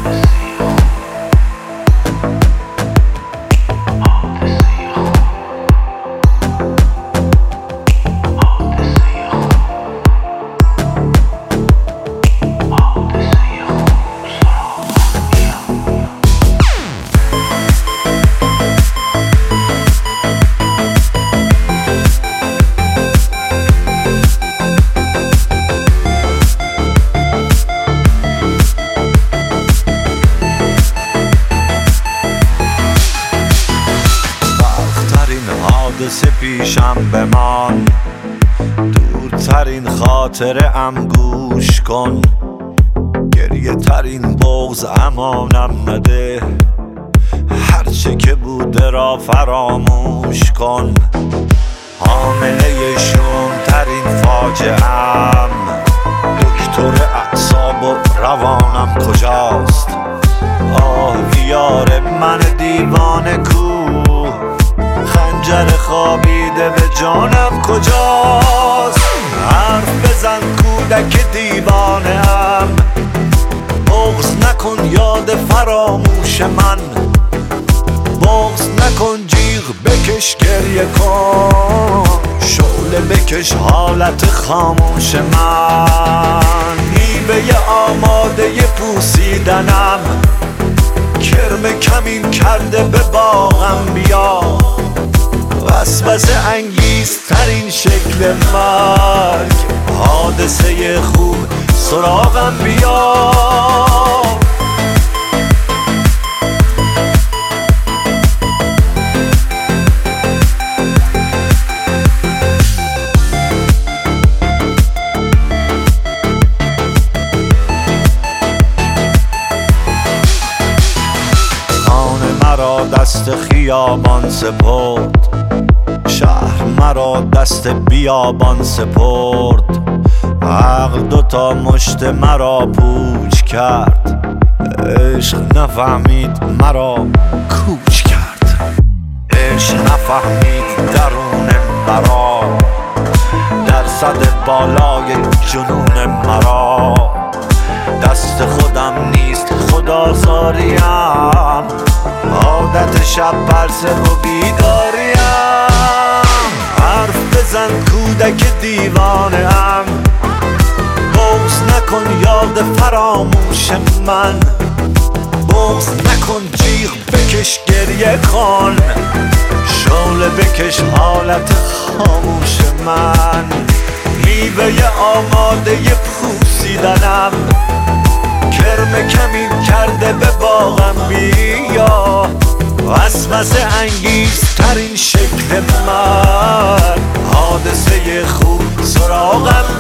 حادثه پیشم بمان، دورترین خاطره ام گوش کن، گریه ترین بغض امانم نده، هرچه که بوده را فراموش کن. حامله شوم ترین فاجعه ام، دکتر اعصاب و روانم کجاست؟ آه یار من دیوانه کو، خنجر خوابیده به جانم کجاست؟ حرف بزن کودک دیوانه ام، بغض نکن یاد فراموش من، بغض نکن جیغ بکش گریه کن، شعله بکش حالت خاموش من. میوه آماده پوسیدنم، کرم کمین کرده به باغم بیا، وسوسه انگیزترین شکل مرگ، حادثه خوب سراغم بیا. خانه مرا دست خیابان سپرد، شهر مرا دست بیابان سپرد، عقل دوتا مشت مرا پوچ کرد، عشق نفهمید مرا کوچ کرد، عشق نفهمید درون مرا، درصد بالای جنون مرا، دست خودم نیست خدازاریم، عادت شب پرسه و بیداریم. حرف بزن کودک دیوانه ام، بغض نکن یاد فراموش من، بغض نکن جیغ بکش گریه کن، شعله بکش حالت خاموش من. میوه آماده پوسیدنم، کرم کمین کرده به باغم بیا، وسوسه انگیزترین شکل من، حادثه خوب سراغم